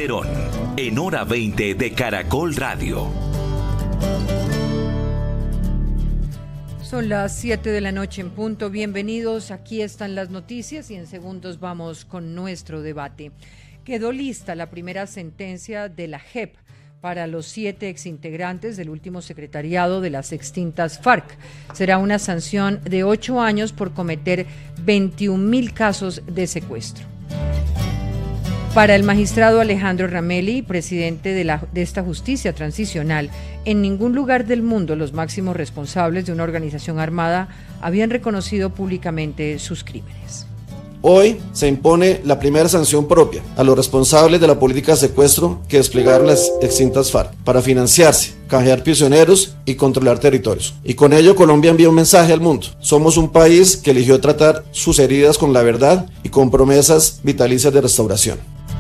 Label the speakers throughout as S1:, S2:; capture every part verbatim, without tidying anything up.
S1: Calderón, en Hora veinte de Caracol Radio.
S2: Son las siete de la noche en punto. Bienvenidos, aquí están las noticias y en segundos vamos con nuestro debate. Quedó lista la primera sentencia de la J E P para los siete exintegrantes del último secretariado de las extintas FARC. Será una sanción de ocho años por cometer veintiún mil casos de secuestro. Para el magistrado Alejandro Ramelli, presidente de, la, de esta justicia transicional, en ningún lugar del mundo los máximos responsables de una organización armada habían reconocido públicamente sus crímenes.
S3: Hoy se impone la primera sanción propia a los responsables de la política de secuestro que desplegaron las extintas FARC para financiarse, canjear prisioneros y controlar territorios. Y con ello Colombia envía un mensaje al mundo. Somos un país que eligió tratar sus heridas con la verdad y con promesas vitalicias de restauración.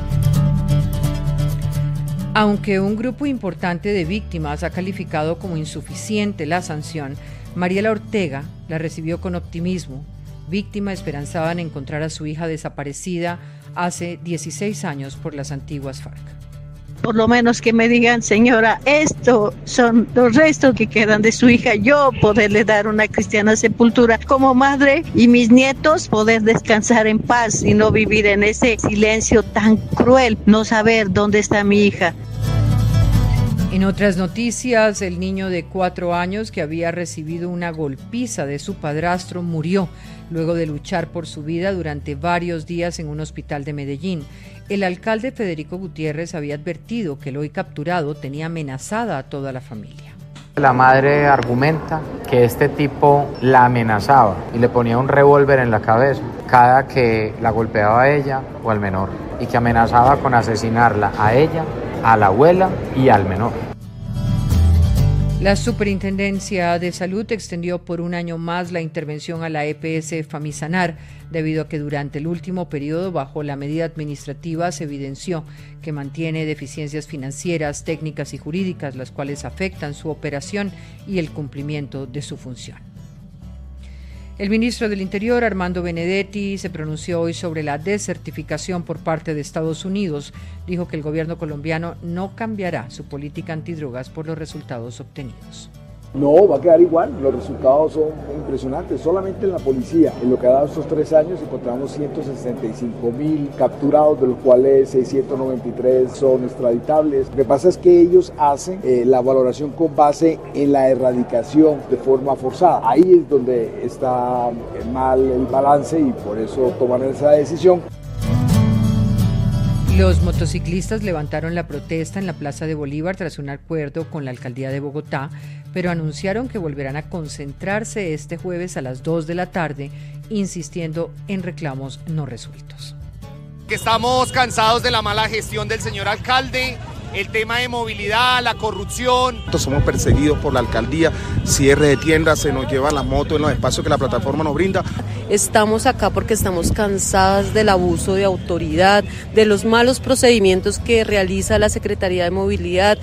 S2: Aunque un grupo importante de víctimas ha calificado como insuficiente la sanción, Mariela Ortega la recibió con optimismo. Víctima esperanzaba en encontrar a su hija desaparecida hace dieciséis años por las antiguas FARC.
S4: Por lo menos que me digan, señora, estos son los restos que quedan de su hija, yo poderle dar una cristiana sepultura como madre y mis nietos poder descansar en paz y no vivir en ese silencio tan cruel, no saber dónde está mi hija.
S2: En otras noticias, el niño de cuatro años que había recibido una golpiza de su padrastro murió luego de luchar por su vida durante varios días en un hospital de Medellín. El alcalde Federico Gutiérrez había advertido que el hoy capturado tenía amenazada a toda la familia.
S5: La madre argumenta que este tipo la amenazaba y le ponía un revólver en la cabeza cada que la golpeaba a ella o al menor, y que amenazaba con asesinarla a ella, a la abuela y al menor.
S2: La Superintendencia de Salud extendió por un año más la intervención a la E P S Famisanar, debido a que durante el último periodo, bajo la medida administrativa, se evidenció que mantiene deficiencias financieras, técnicas y jurídicas, las cuales afectan su operación y el cumplimiento de su función. El ministro del Interior, Armando Benedetti, se pronunció hoy sobre la desertificación por parte de Estados Unidos. Dijo que el gobierno colombiano no cambiará su política antidrogas por los resultados obtenidos.
S6: No, va a quedar igual, los resultados son impresionantes. Solamente en la policía, en lo que ha dado estos tres años, encontramos ciento sesenta y cinco mil capturados, de los cuales seiscientos noventa y tres son extraditables. Lo que pasa es que ellos hacen eh, la valoración con base en la erradicación de forma forzada. Ahí es donde está mal el balance y por eso toman esa decisión.
S2: Los motociclistas levantaron la protesta en la Plaza de Bolívar tras un acuerdo con la Alcaldía de Bogotá, pero anunciaron que volverán a concentrarse este jueves a las dos de la tarde, insistiendo en reclamos no resueltos.
S7: Que estamos cansados de la mala gestión del señor alcalde, el tema de movilidad, la corrupción.
S8: Somos perseguidos por la alcaldía, cierre de tiendas, se nos llevan las motos en los espacios que la plataforma nos brinda.
S9: Estamos acá porque estamos cansadas del abuso de autoridad, de los malos procedimientos que realiza la Secretaría de Movilidad.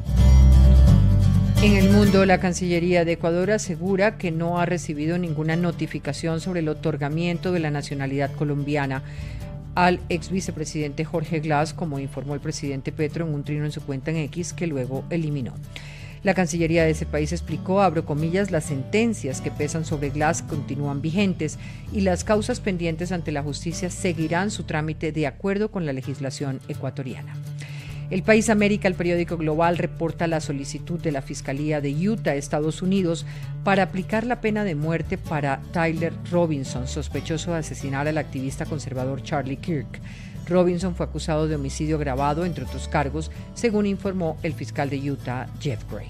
S2: En el mundo, la Cancillería de Ecuador asegura que no ha recibido ninguna notificación sobre el otorgamiento de la nacionalidad colombiana al ex vicepresidente Jorge Glass, como informó el presidente Petro en un trino en su cuenta en X que luego eliminó. La Cancillería de ese país explicó, abro comillas, las sentencias que pesan sobre Glass continúan vigentes y las causas pendientes ante la justicia seguirán su trámite de acuerdo con la legislación ecuatoriana. El País América, el periódico global, reporta la solicitud de la Fiscalía de Utah, Estados Unidos, para aplicar la pena de muerte para Tyler Robinson, sospechoso de asesinar al activista conservador Charlie Kirk. Robinson fue acusado de homicidio agravado, entre otros cargos, según informó el fiscal de Utah, Jeff Gray.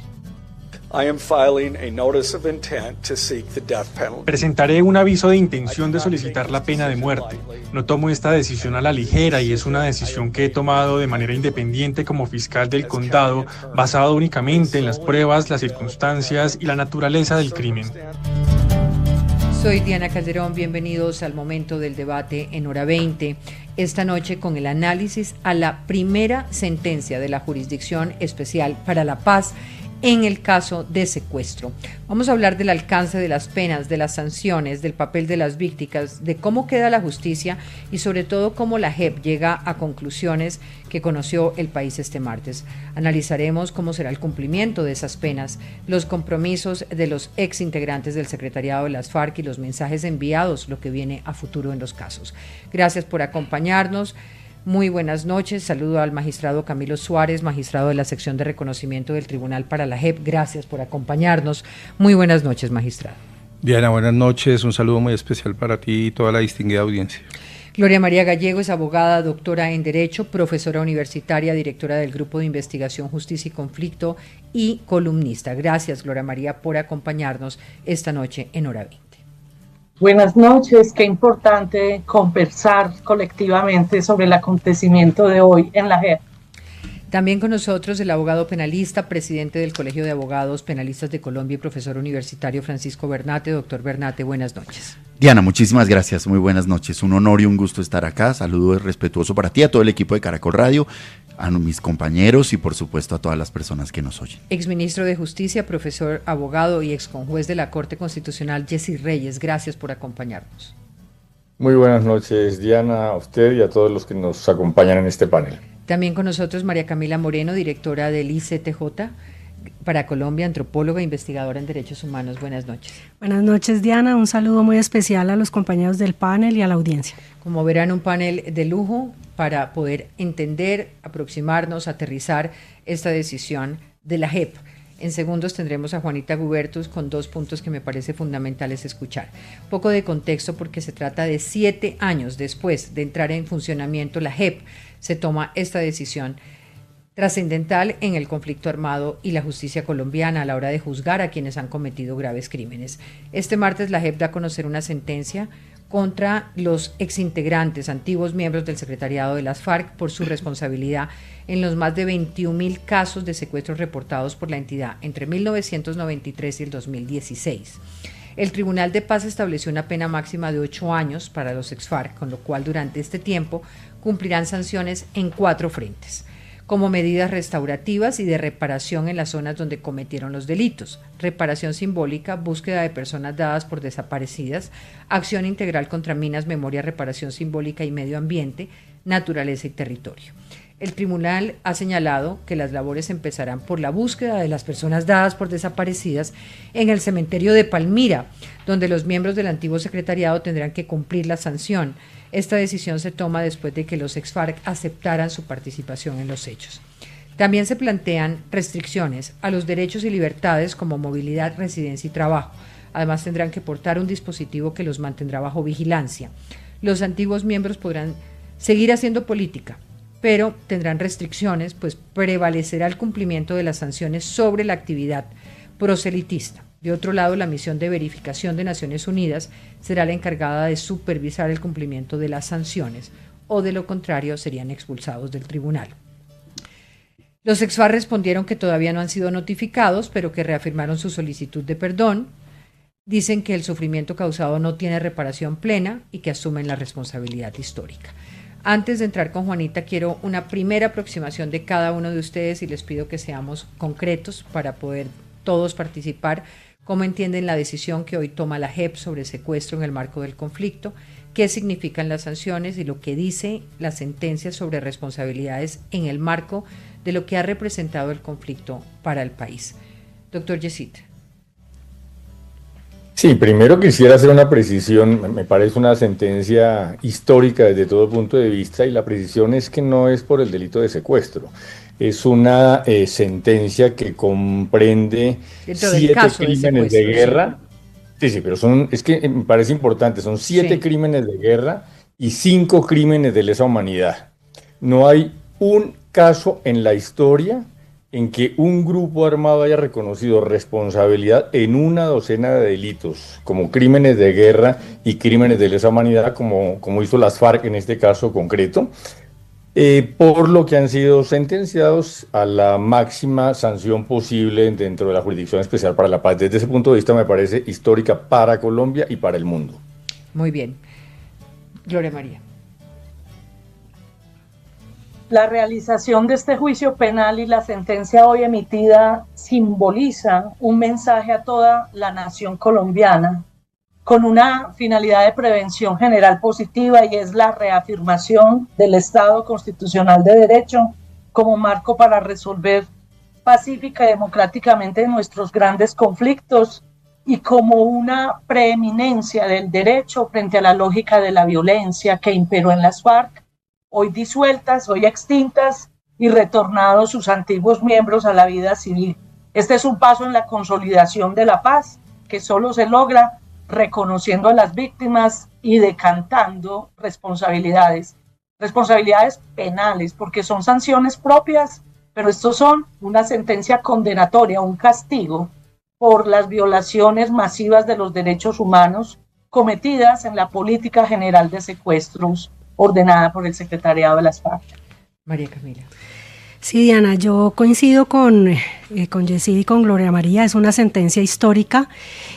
S10: Presentaré un aviso de intención de solicitar la pena de muerte. No tomo esta decisión a la ligera y es una decisión que he tomado de manera independiente como fiscal del condado, basado únicamente en las pruebas, las circunstancias y la naturaleza del crimen.
S2: Soy Diana Calderón, bienvenidos al momento del debate en Hora veinte. Esta noche con el análisis a la primera sentencia de la Jurisdicción Especial para la Paz en el caso de secuestro. Vamos a hablar del alcance de las penas, de las sanciones, del papel de las víctimas, de cómo queda la justicia y sobre todo cómo la J E P llega a conclusiones que conoció el país este martes. Analizaremos cómo será el cumplimiento de esas penas, los compromisos de los ex integrantes del secretariado de las FARC y los mensajes enviados, lo que viene a futuro en los casos. Gracias por acompañarnos. Muy buenas noches. Saludo al magistrado Camilo Suárez, magistrado de la sección de reconocimiento del Tribunal para la J E P. Gracias por acompañarnos. Muy buenas noches, magistrado.
S11: Diana, buenas noches. Un saludo muy especial para ti y toda la distinguida audiencia.
S2: Gloria María Gallego es abogada, doctora en Derecho, profesora universitaria, directora del Grupo de Investigación Justicia y Conflicto y columnista. Gracias, Gloria María, por acompañarnos esta noche en Hora veinte.
S12: Buenas noches, qué importante conversar colectivamente sobre el acontecimiento de hoy en la J E P.
S2: También con nosotros el abogado penalista, presidente del Colegio de Abogados Penalistas de Colombia y profesor universitario Francisco Bernate. Doctor Bernate, buenas noches.
S13: Diana, muchísimas gracias, muy buenas noches. Un honor y un gusto estar acá. Saludo respetuoso para ti, a todo el equipo de Caracol Radio, a mis compañeros y por supuesto a todas las personas que nos oyen.
S2: Exministro de Justicia, profesor, abogado y exconjuez de la Corte Constitucional, Jessy Reyes, gracias por acompañarnos.
S14: Muy buenas noches, Diana, a usted y a todos los que nos acompañan en este panel.
S2: También con nosotros María Camila Moreno, directora del I C T J para Colombia, antropóloga e investigadora en derechos humanos. Buenas noches.
S15: Buenas noches, Diana. Un saludo muy especial a los compañeros del panel y a la audiencia.
S2: Como verán, un panel de lujo para poder entender, aproximarnos, aterrizar esta decisión de la J E P. En segundos tendremos a Juanita Gubertus con dos puntos que me parece fundamentales escuchar. Un poco de contexto porque se trata de siete años después de entrar en funcionamiento la J E P. Se toma esta decisión trascendental en el conflicto armado y la justicia colombiana a la hora de juzgar a quienes han cometido graves crímenes. Este martes la J E P da a conocer una sentencia contra los exintegrantes, antiguos miembros del secretariado de las FARC por su responsabilidad en los más de veintiún mil casos de secuestros reportados por la entidad entre mil novecientos noventa y tres y el dos mil dieciséis. El Tribunal de Paz estableció una pena máxima de ocho años para los ex-FARC, con lo cual durante este tiempo cumplirán sanciones en cuatro frentes, como medidas restaurativas y de reparación en las zonas donde cometieron los delitos, reparación simbólica, búsqueda de personas dadas por desaparecidas, acción integral contra minas, memoria, reparación simbólica y medio ambiente, naturaleza y territorio. El tribunal ha señalado que las labores empezarán por la búsqueda de las personas dadas por desaparecidas en el cementerio de Palmira, donde los miembros del antiguo secretariado tendrán que cumplir la sanción. Esta decisión se toma después de que los ex-FARC aceptaran su participación en los hechos. También se plantean restricciones a los derechos y libertades como movilidad, residencia y trabajo. Además tendrán que portar un dispositivo que los mantendrá bajo vigilancia. Los antiguos miembros podrán seguir haciendo política, pero tendrán restricciones, pues prevalecerá el cumplimiento de las sanciones sobre la actividad proselitista. De otro lado, la misión de verificación de Naciones Unidas será la encargada de supervisar el cumplimiento de las sanciones, o de lo contrario serían expulsados del tribunal. Los ex-FARC respondieron que todavía no han sido notificados, pero que reafirmaron su solicitud de perdón. Dicen que el sufrimiento causado no tiene reparación plena y que asumen la responsabilidad histórica. Antes de entrar con Juanita, quiero una primera aproximación de cada uno de ustedes y les pido que seamos concretos para poder todos participar. ¿Cómo entienden la decisión que hoy toma la J E P sobre secuestro en el marco del conflicto? ¿Qué significan las sanciones y lo que dice la sentencia sobre responsabilidades en el marco de lo que ha representado el conflicto para el país? Doctor Yesit.
S14: Sí, primero quisiera hacer una precisión. Me parece una sentencia histórica desde todo punto de vista, y la precisión es que no es por el delito de secuestro. Es una eh, sentencia que comprende siete crímenes de, de guerra. Sí. sí, sí, pero son, es que me parece importante, son siete sí. crímenes de guerra y cinco crímenes de lesa humanidad. No hay un caso en la historia en que un grupo armado haya reconocido responsabilidad en una docena de delitos, como crímenes de guerra y crímenes de lesa humanidad, como, como hizo las FARC en este caso concreto, eh, por lo que han sido sentenciados a la máxima sanción posible dentro de la Jurisdicción Especial para la Paz. Desde ese punto de vista me parece histórica para Colombia y para el mundo.
S2: Muy bien. Gloria María.
S12: La realización de este juicio penal y la sentencia hoy emitida simboliza un mensaje a toda la nación colombiana con una finalidad de prevención general positiva, y es la reafirmación del Estado constitucional de derecho como marco para resolver pacífica y democráticamente nuestros grandes conflictos, y como una preeminencia del derecho frente a la lógica de la violencia que imperó en las FARC, hoy disueltas, hoy extintas y retornados sus antiguos miembros a la vida civil. Este es un paso en la consolidación de la paz que solo se logra reconociendo a las víctimas y decantando responsabilidades, responsabilidades penales, porque son sanciones propias, pero estos son una sentencia condenatoria, un castigo por las violaciones masivas de los derechos humanos cometidas en la política general de secuestros ordenada por el secretariado de las FARC.
S2: María Camila.
S15: Sí, Diana, yo coincido con, eh, con Yesid y con Gloria María, es una sentencia histórica.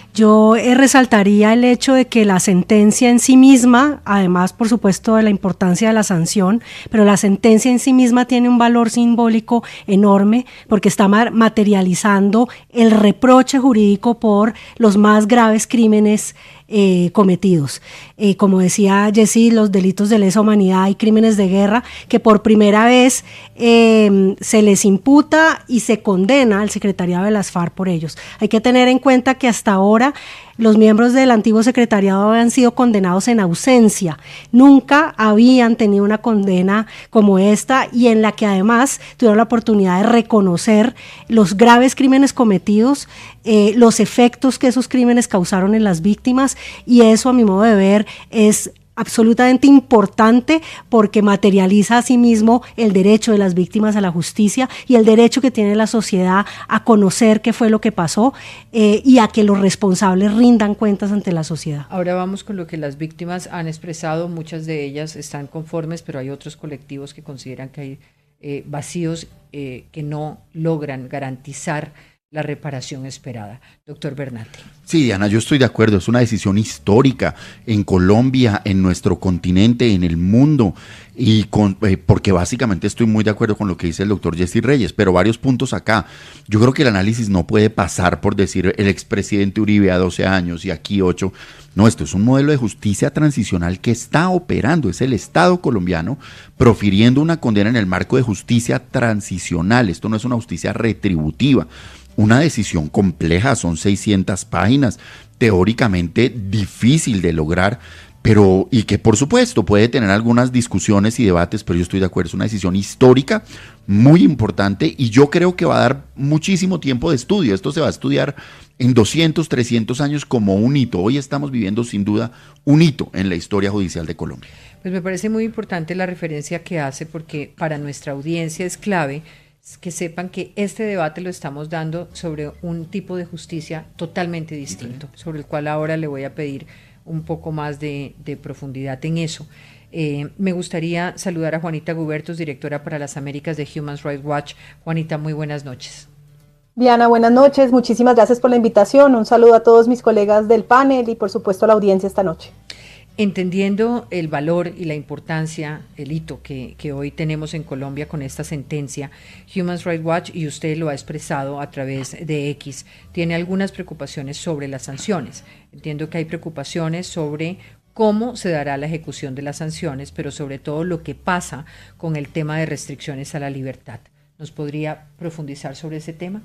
S15: Yo eh, resaltaría el hecho de que la sentencia en sí misma, además por supuesto de la importancia de la sanción, pero la sentencia en sí misma tiene un valor simbólico enorme porque está materializando el reproche jurídico por los más graves crímenes Eh, cometidos. Eh, como decía Yesid, los delitos de lesa humanidad y crímenes de guerra, que por primera vez eh, se les imputa y se condena al secretariado de las FARC por ellos. Hay que tener en cuenta que hasta ahora los miembros del antiguo secretariado habían sido condenados en ausencia, nunca habían tenido una condena como esta, y en la que además tuvieron la oportunidad de reconocer los graves crímenes cometidos, eh, los efectos que esos crímenes causaron en las víctimas, y eso a mi modo de ver es absolutamente importante porque materializa a sí mismo el derecho de las víctimas a la justicia y el derecho que tiene la sociedad a conocer qué fue lo que pasó eh, y a que los responsables rindan cuentas ante la sociedad.
S2: Ahora vamos con lo que las víctimas han expresado. Muchas de ellas están conformes, pero hay otros colectivos que consideran que hay eh, vacíos eh, que no logran garantizar la reparación esperada. Doctor Bernati.
S13: Sí, Diana, yo estoy de acuerdo, es una decisión histórica en Colombia, en nuestro continente, en el mundo, y con, eh, porque básicamente estoy muy de acuerdo con lo que dice el doctor Yesid Reyes, pero varios puntos acá. Yo creo que el análisis no puede pasar por decir el expresidente Uribe a doce años y aquí ocho. No, esto es un modelo de justicia transicional que está operando, es el Estado colombiano profiriendo una condena en el marco de justicia transicional. Esto no es una justicia retributiva. Una decisión compleja, son seiscientas páginas, teóricamente difícil de lograr, pero y que por supuesto puede tener algunas discusiones y debates, pero yo estoy de acuerdo, es una decisión histórica muy importante y yo creo que va a dar muchísimo tiempo de estudio. Esto se va a estudiar en doscientos, trescientos años como un hito. Hoy estamos viviendo sin duda un hito en la historia judicial de Colombia.
S2: Pues me parece muy importante la referencia que hace, porque para nuestra audiencia es clave que sepan que este debate lo estamos dando sobre un tipo de justicia totalmente distinto, sobre el cual ahora le voy a pedir un poco más de, de profundidad en eso. Eh, me gustaría saludar a Juanita Gubertus, directora para las Américas de Human Rights Watch. Juanita, muy buenas noches.
S16: Diana, buenas noches, muchísimas gracias por la invitación, un saludo a todos mis colegas del panel y por supuesto a la audiencia esta noche.
S2: Entendiendo el valor y la importancia, el hito que, que hoy tenemos en Colombia con esta sentencia, Human Rights Watch, y usted lo ha expresado a través de X, tiene algunas preocupaciones sobre las sanciones. Entiendo que hay preocupaciones sobre cómo se dará la ejecución de las sanciones, pero sobre todo lo que pasa con el tema de restricciones a la libertad. ¿Nos podría profundizar sobre ese tema?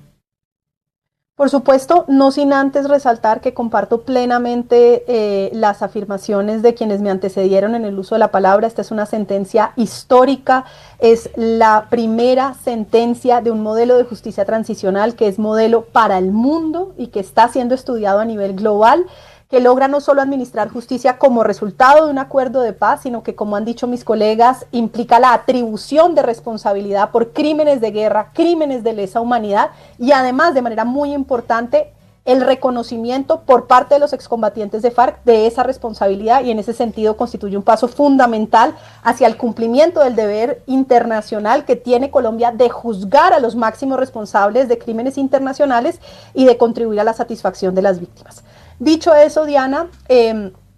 S16: Por supuesto, no sin antes resaltar que comparto plenamente eh, las afirmaciones de quienes me antecedieron en el uso de la palabra. Esta es una sentencia histórica, es la primera sentencia de un modelo de justicia transicional que es modelo para el mundo y que está siendo estudiado a nivel global, que logra no solo administrar justicia como resultado de un acuerdo de paz, sino que, como han dicho mis colegas, implica la atribución de responsabilidad por crímenes de guerra, crímenes de lesa humanidad y además, de manera muy importante, el reconocimiento por parte de los excombatientes de FARC de esa responsabilidad, y en ese sentido constituye un paso fundamental hacia el cumplimiento del deber internacional que tiene Colombia de juzgar a los máximos responsables de crímenes internacionales y de contribuir a la satisfacción de las víctimas. Dicho eso, Diana, eh,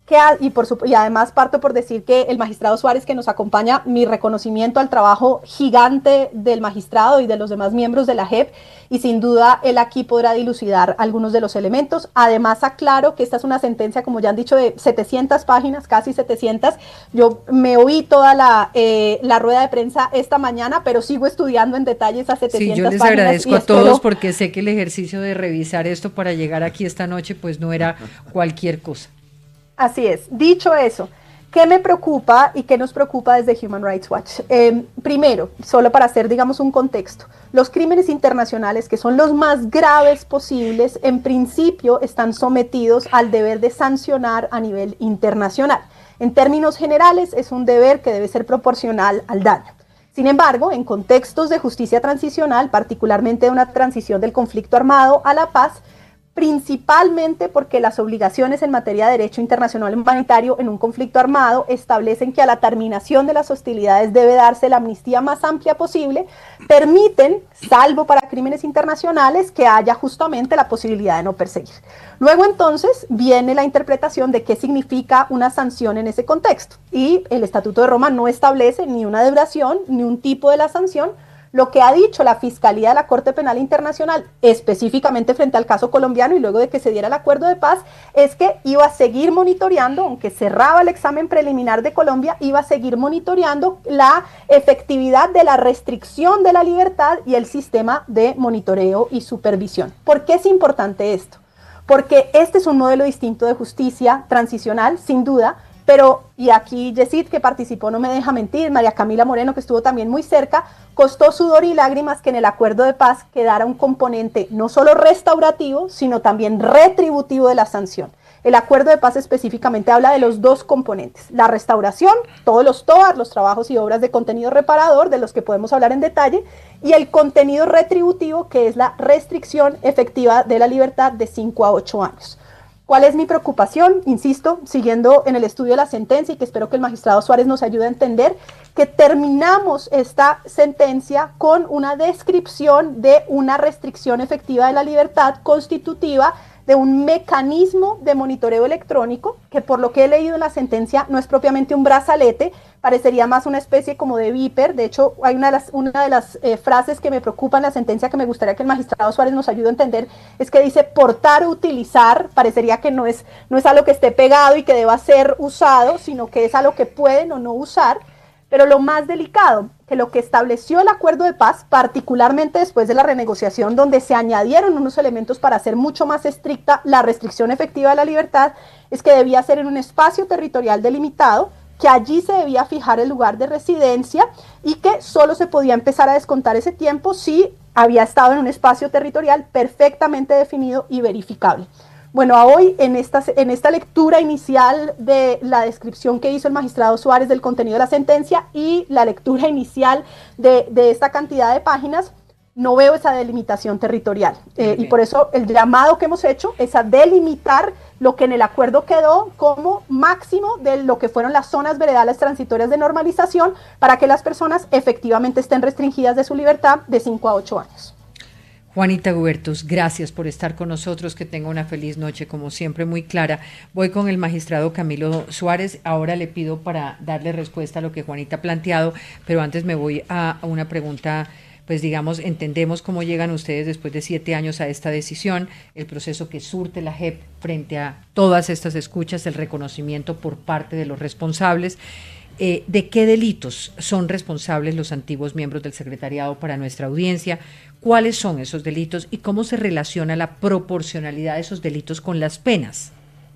S16: Que ha, y, por su, y además parto por decir que el magistrado Suárez que nos acompaña, mi reconocimiento al trabajo gigante del magistrado y de los demás miembros de la J E P, y sin duda él aquí podrá dilucidar algunos de los elementos. Además aclaro que esta es una sentencia, como ya han dicho, de setecientas páginas, casi setecientas. Yo me oí toda la, eh, la rueda de prensa esta mañana, pero sigo estudiando en detalle esas setecientas páginas.
S2: Sí, yo les agradezco a espero... todos porque sé que el ejercicio de revisar esto para llegar aquí esta noche pues no era cualquier cosa.
S16: Así es. Dicho eso, ¿qué me preocupa y qué nos preocupa desde Human Rights Watch? Eh, primero, solo para hacer, digamos, un contexto, los crímenes internacionales, que son los más graves posibles, en principio están sometidos al deber de sancionar a nivel internacional. En términos generales, es un deber que debe ser proporcional al daño. Sin embargo, en contextos de justicia transicional, particularmente de una transición del conflicto armado a la paz, principalmente porque las obligaciones en materia de derecho internacional humanitario en un conflicto armado establecen que a la terminación de las hostilidades debe darse la amnistía más amplia posible, permiten, salvo para crímenes internacionales, que haya justamente la posibilidad de no perseguir. Luego entonces viene la interpretación de qué significa una sanción en ese contexto, y el Estatuto de Roma no establece ni una duración ni un tipo de la sanción. Lo que ha dicho la Fiscalía de la Corte Penal Internacional, específicamente frente al caso colombiano y luego de que se diera el acuerdo de paz, es que iba a seguir monitoreando, aunque cerraba el examen preliminar de Colombia, iba a seguir monitoreando la efectividad de la restricción de la libertad y el sistema de monitoreo y supervisión. ¿Por qué es importante esto? Porque este es un modelo distinto de justicia transicional, sin duda, pero, y aquí Yesid, que participó, no me deja mentir, María Camila Moreno, que estuvo también muy cerca, costó sudor y lágrimas que en el acuerdo de paz quedara un componente no solo restaurativo, sino también retributivo de la sanción. El acuerdo de paz específicamente habla de los dos componentes, la restauración, todos los T O A R, los trabajos y obras de contenido reparador, de los que podemos hablar en detalle, y el contenido retributivo, que es la restricción efectiva de la libertad de cinco a ocho años. ¿Cuál es mi preocupación? Insisto, siguiendo en el estudio de la sentencia y que espero que el magistrado Suárez nos ayude a entender, que terminamos esta sentencia con una descripción de una restricción efectiva de la libertad constitutiva de un mecanismo de monitoreo electrónico, que por lo que he leído en la sentencia no es propiamente un brazalete, parecería más una especie como de viper. De hecho, hay una de las, una de las eh, frases que me preocupan en la sentencia que me gustaría que el magistrado Suárez nos ayude a entender, es que dice portar o utilizar. Parecería que no es, no es algo que esté pegado y que deba ser usado, sino que es algo que pueden o no usar. Pero lo más delicado, que lo que estableció el acuerdo de paz, particularmente después de la renegociación donde se añadieron unos elementos para hacer mucho más estricta la restricción efectiva de la libertad, es que debía ser en un espacio territorial delimitado, que allí se debía fijar el lugar de residencia y que solo se podía empezar a descontar ese tiempo si había estado en un espacio territorial perfectamente definido y verificable. Bueno, a hoy en esta, en esta lectura inicial de la descripción que hizo el magistrado Suárez del contenido de la sentencia y la lectura inicial de, de esta cantidad de páginas, no veo esa delimitación territorial. Eh, y por eso el llamado que hemos hecho es a delimitar lo que en el acuerdo quedó como máximo de lo que fueron las zonas veredales transitorias de normalización para que las personas efectivamente estén restringidas de su libertad de cinco a ocho años.
S2: Juanita Gubertus, gracias por estar con nosotros, que tenga una feliz noche, como siempre, muy clara. Voy con el magistrado Camilo Suárez, ahora le pido para darle respuesta a lo que Juanita ha planteado, pero antes me voy a, a una pregunta, pues digamos, entendemos cómo llegan ustedes después de siete años a esta decisión, el proceso que surte la J E P frente a todas estas escuchas, el reconocimiento por parte de los responsables. Eh, ¿De qué delitos son responsables los antiguos miembros del secretariado para nuestra audiencia? ¿Cuáles son esos delitos y cómo se relaciona la proporcionalidad de esos delitos con las penas?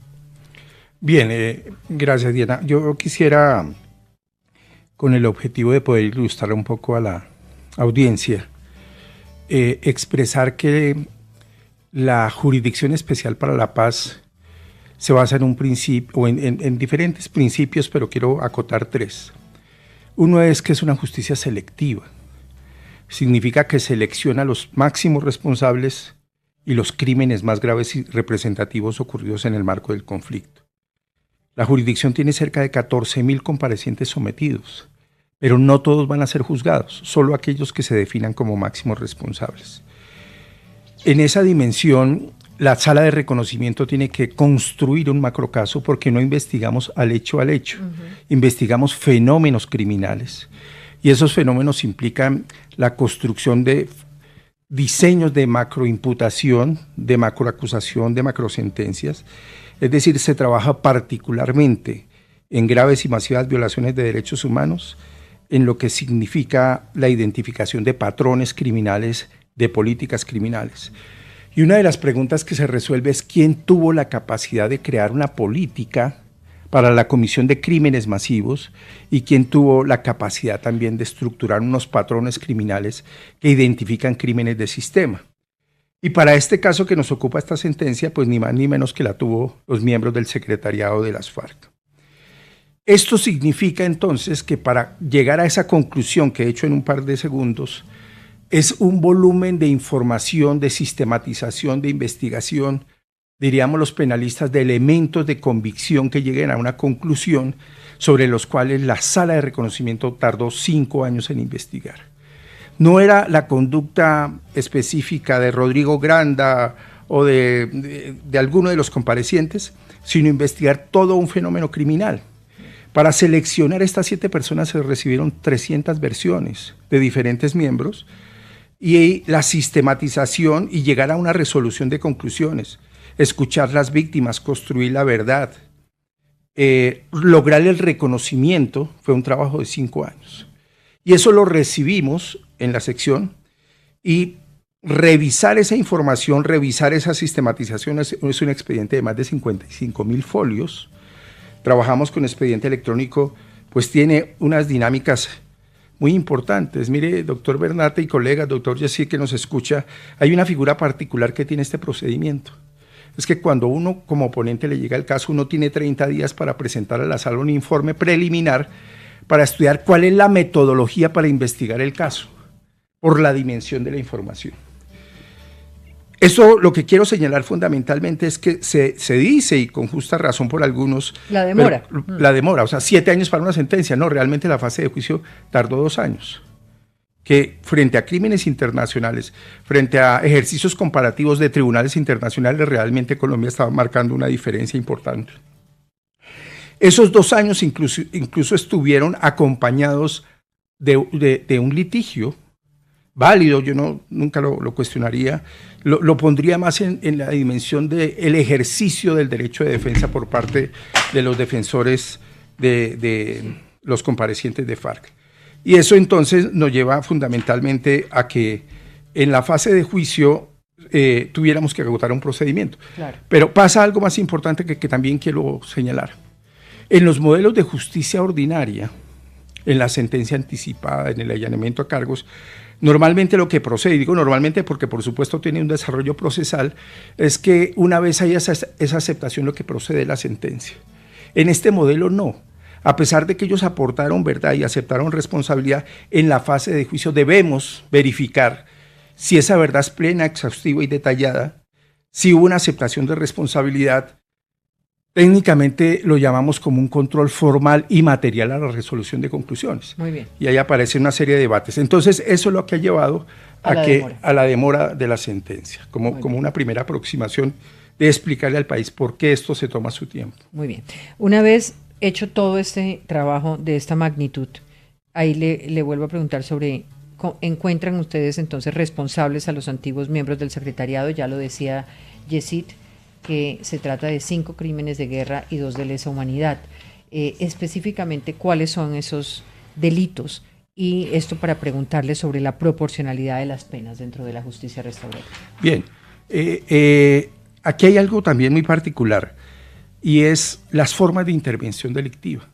S11: Bien, eh, gracias Diana. Yo quisiera, con el objetivo de poder ilustrar un poco a la audiencia, eh, expresar que la Jurisdicción Especial para la Paz se basa en un principio, o en, en, en diferentes principios, pero quiero acotar tres. Uno es que es una justicia selectiva. Significa que selecciona los máximos responsables y los crímenes más graves y representativos ocurridos en el marco del conflicto. La jurisdicción tiene cerca de catorce mil comparecientes sometidos, pero no todos van a ser juzgados, solo aquellos que se definan como máximos responsables. En esa dimensión, la sala de reconocimiento tiene que construir un macrocaso porque no investigamos al hecho al hecho, uh-huh. investigamos fenómenos criminales. Y esos fenómenos implican la construcción de diseños de macroimputación, de macroacusación, de macrosentencias. Es decir, se trabaja particularmente en graves y masivas violaciones de derechos humanos, en lo que significa la identificación de patrones criminales, de políticas criminales. Y una de las preguntas que se resuelve es quién tuvo la capacidad de crear una política para la comisión de crímenes masivos y quién tuvo la capacidad también de estructurar unos patrones criminales que identifican crímenes de sistema. Y para este caso que nos ocupa esta sentencia, pues ni más ni menos que la tuvo los miembros del secretariado de las FARC. Esto significa entonces que para llegar a esa conclusión que he hecho en un par de segundos, es un volumen de información, de sistematización, de investigación, diríamos los penalistas, de elementos de convicción que lleguen a una conclusión sobre los cuales la sala de reconocimiento tardó cinco años en investigar. No era la conducta específica de Rodrigo Granda o de, de, de alguno de los comparecientes, sino investigar todo un fenómeno criminal. Para seleccionar estas siete personas se recibieron trescientas versiones de diferentes miembros y la sistematización y llegar a una resolución de conclusiones, escuchar las víctimas, construir la verdad, eh, lograr el reconocimiento, fue un trabajo de cinco años. Y eso lo recibimos en la sección y revisar esa información, revisar esa sistematización es, es un expediente de más de cincuenta y cinco mil folios. Trabajamos con expediente electrónico, pues tiene unas dinámicas muy importantes. Mire, doctor Bernate y colegas, doctor Jessy que nos escucha, hay una figura particular que tiene este procedimiento. Es que cuando uno como oponente le llega el caso, uno tiene treinta días para presentar a la sala un informe preliminar para estudiar cuál es la metodología para investigar el caso, por la dimensión de la información. Eso lo que quiero señalar fundamentalmente es que se, se dice, y con justa razón por algunos...
S2: La demora.
S11: Pero, la demora, o sea, siete años para una sentencia. No, realmente la fase de juicio tardó dos años. Que frente a crímenes internacionales, frente a ejercicios comparativos de tribunales internacionales, realmente Colombia estaba marcando una diferencia importante. Esos dos años incluso, incluso estuvieron acompañados de, de, de un litigio válido, yo no, nunca lo, lo cuestionaría, lo, lo pondría más en, en la dimensión del ejercicio del derecho de defensa por parte de los defensores de, de los comparecientes de FARC. Y eso entonces nos lleva fundamentalmente a que en la fase de juicio eh, tuviéramos que agotar un procedimiento. Claro. Pero pasa algo más importante que, que también quiero señalar. En los modelos de justicia ordinaria, en la sentencia anticipada, en el allanamiento a cargos, normalmente lo que procede, digo normalmente porque por supuesto tiene un desarrollo procesal, es que una vez haya esa, esa aceptación lo que procede es la sentencia. En este modelo no. A pesar de que ellos aportaron verdad y aceptaron responsabilidad, en la fase de juicio debemos verificar si esa verdad es plena, exhaustiva y detallada, si hubo una aceptación de responsabilidad. Técnicamente lo llamamos como un control formal y material a la resolución de conclusiones.
S2: Muy bien.
S11: Y ahí aparece una serie de debates. Entonces, eso es lo que ha llevado a, a, que, demora. a la demora de la sentencia, como, como una primera aproximación de explicarle al país por qué esto se toma su tiempo.
S2: Muy bien. Una vez hecho todo este trabajo de esta magnitud, ahí le, le vuelvo a preguntar sobre, ¿encuentran ustedes entonces responsables a los antiguos miembros del secretariado? Ya lo decía Yesid, que se trata de cinco crímenes de guerra y dos de lesa humanidad. Eh, específicamente, ¿cuáles son esos delitos? Y esto para preguntarle sobre la proporcionalidad de las penas dentro de la justicia restaurativa.
S11: Bien, eh, eh, aquí hay algo también muy particular, y es las formas de intervención delictiva.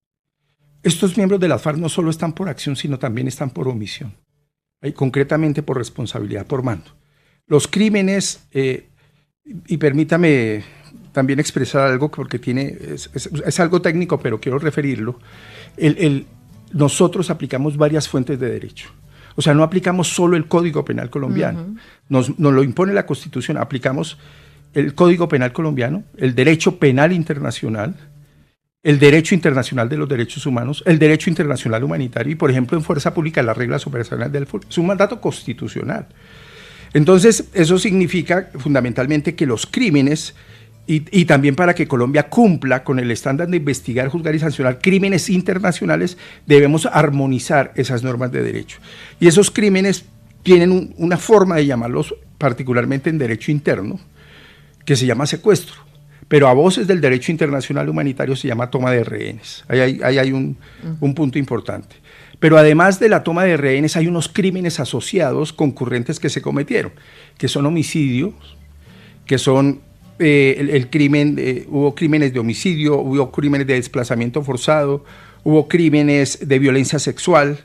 S11: Estos miembros de las FARC no solo están por acción, sino también están por omisión, y concretamente por responsabilidad por mando. Los crímenes... Eh, Y permítame también expresar algo porque tiene, es, es, es algo técnico, pero quiero referirlo. El, el, nosotros aplicamos varias fuentes de derecho. O sea, no aplicamos solo el Código Penal colombiano. Uh-huh. Nos, nos lo impone la Constitución. Aplicamos el Código Penal colombiano, el derecho penal internacional, el derecho internacional de los derechos humanos, el derecho internacional humanitario y, por ejemplo, en fuerza pública, las reglas operacionales del F U R. Es un mandato constitucional. Entonces, eso significa fundamentalmente que los crímenes, y, y también para que Colombia cumpla con el estándar de investigar, juzgar y sancionar crímenes internacionales, debemos armonizar esas normas de derecho. Y esos crímenes tienen un, una forma de llamarlos, particularmente en derecho interno, que se llama secuestro, pero a voces del derecho internacional humanitario se llama toma de rehenes. Ahí hay, ahí hay un, un punto importante. Pero además de la toma de rehenes hay unos crímenes asociados concurrentes que se cometieron, que son homicidios, que son eh, el, el crimen, eh, hubo crímenes de homicidio, hubo crímenes de desplazamiento forzado, hubo crímenes de violencia sexual,